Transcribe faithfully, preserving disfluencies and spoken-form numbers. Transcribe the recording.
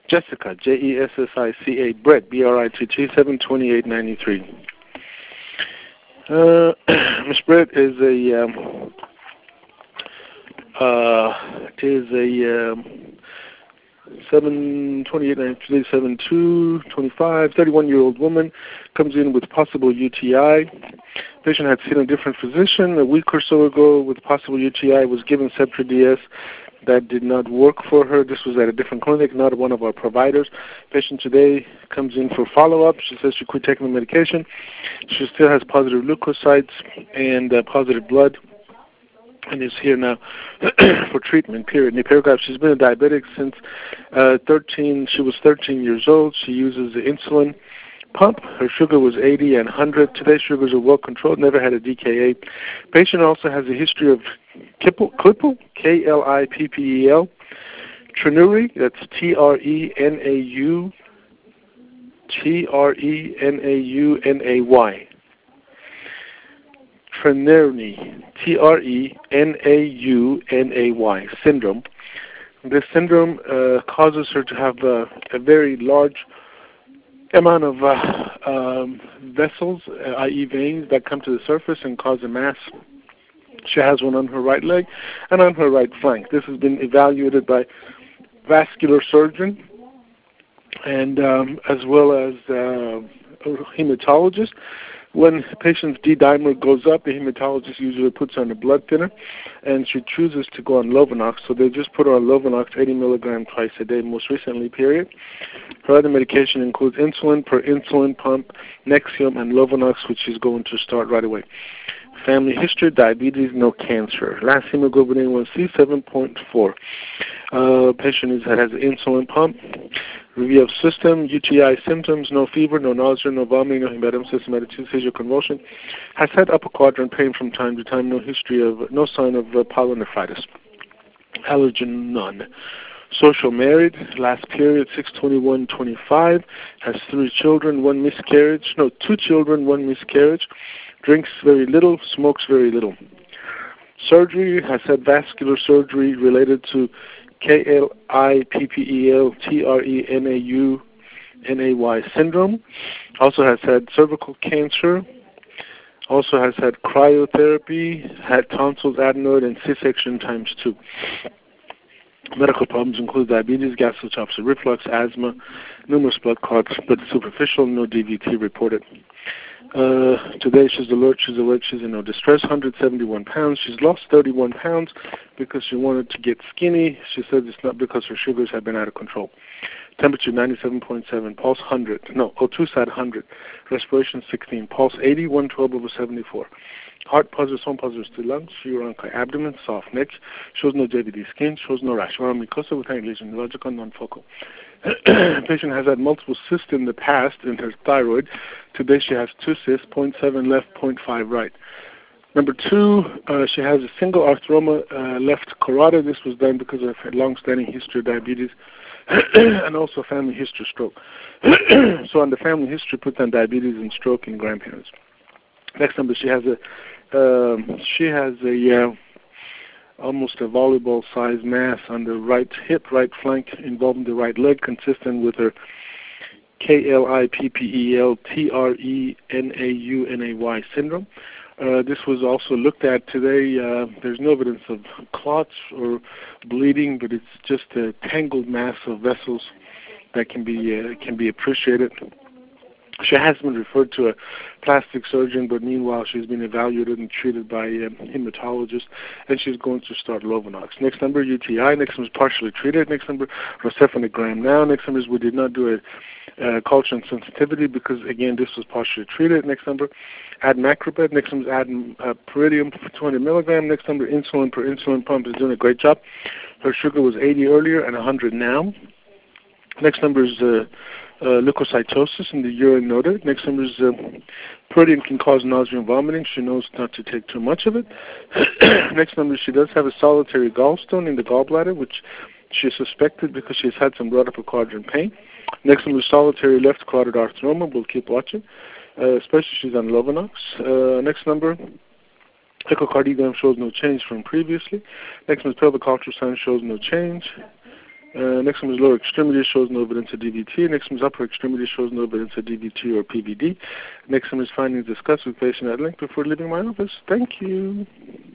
Jessica, J E S S I C A, Britt, B R I T T, seven twenty-eight ninety-three. Uh, Miss Britt is a um, uh, is a um, seven twenty-eight ninety-three, seven two twenty-five, thirty-one-year-old woman, comes in with possible U T I. Patient had seen a different physician a week or so ago with possible U T I, was given Septra D S. That did not work for her. This was at a different clinic, not one of our providers. Patient today comes in for follow-up. She says she quit taking the medication. She still has positive leukocytes and uh, positive blood, and is here now for treatment, period. In the paragraph, she's been a diabetic since uh, thirteen. She was thirteen years old. She uses the insulin pump. Her sugar was eighty and one hundred. Today's sugars are well controlled, never had a D K A. Patient also has a history of Klippel, K L I P P E L, Trenuri, that's T R E N A U, T R E N A U N A Y. Trenuri, T R E N A U N A Y, syndrome. This syndrome uh, causes her to have uh, a very large amount of uh, um, vessels, uh, that is veins, that come to the surface and cause a mass. She has one on her right leg and on her right flank. This has been evaluated by vascular surgeon and um, as well as uh, a hematologist. When a patient's D-dimer goes up, the hematologist usually puts her on a blood thinner, and she chooses to go on Lovenox, so they just put her on Lovenox eighty milligrams twice a day, most recently, period. Her other medication includes insulin per insulin pump, Nexium, and Lovenox, which she's going to start right away. Family history, diabetes, no cancer. Last hemoglobin A one C, seven point four. Uh, patient is, has an insulin pump. Review of system, U T I symptoms, no fever, no nausea, no vomiting, no hematomas, systematic seizure, convulsion. Has had upper quadrant pain from time to time, no history of, no sign of uh, pyelonephritis. Allergen, none. Social married, last period, six twenty-one twenty-five. Has three children, one miscarriage, no, two children, one miscarriage. Drinks very little, smokes very little. Surgery, has had vascular surgery related to K L I P P E L T R E N A U N A Y syndrome. Also has had cervical cancer. Also has had cryotherapy, had tonsils, adenoid, and C-section times two. Medical problems include diabetes, gastroschisis, reflux, asthma, numerous blood clots, but superficial, no D V T reported. Uh, today she's alert, she's awake, she's in no distress, one hundred seventy-one pounds. She's lost thirty-one pounds because she wanted to get skinny. She says it's not because her sugars have been out of control. Temperature ninety-seven point seven, pulse one hundred, no, O two side one hundred, respiration sixteen, pulse eighty, one twelve over seventy-four. Heart positive, some positive to lungs, uronchi, abdomen, soft neck, shows no J V D skin, shows no rash, oral mucosa with hand lesion, logical, non-focal. Patient has had multiple cysts in the past in her thyroid. Today she has two cysts, zero point seven left, zero point five right. Number two, uh, she has a single arthroma uh, left carotid. This was done because of her long-standing history of diabetes and also family history of stroke. So on the family history, put down diabetes and stroke in grandparents. Next number, she has a um, she has a uh, almost a volleyball-sized mass on the right hip, right flank, involving the right leg, consistent with her K L I P P E L T R E N A U N A Y syndrome. Uh, this was also looked at today. Uh, there's no evidence of clots or bleeding, but it's just a tangled mass of vessels that can be uh, can be appreciated. She has been referred to a plastic surgeon, but meanwhile she's been evaluated and treated by a hematologist, and she's going to start Lovenox. Next number, U T I. Next number is partially treated. Next number, rocephalinogram now. Next number is we did not do a uh, culture and sensitivity because, again, this was partially treated. Next number, add macrobed. Next number is add uh, peridium for two hundred milligrams. Next number, insulin per insulin pump is doing a great job. Her sugar was eighty earlier and one hundred now. Next number is uh, uh, leukocytosis in the urine noted. Next number is uh, protein can cause nausea and vomiting. She knows not to take too much of it. Next number, she does have a solitary gallstone in the gallbladder, which she suspected because she's had some right upper quadrant pain. Next number is solitary left carotid arthroma. We'll keep watching, uh, especially she's on Lovenox. Uh, next number, echocardiogram shows no change from previously. Next number, pelvic ultrasound shows no change. Uh, next one is lower extremity, shows no evidence of D V T. Next one is upper extremity, shows no evidence of D V T or P V D. Next one is findings discussed with patient at length before leaving my office. Thank you.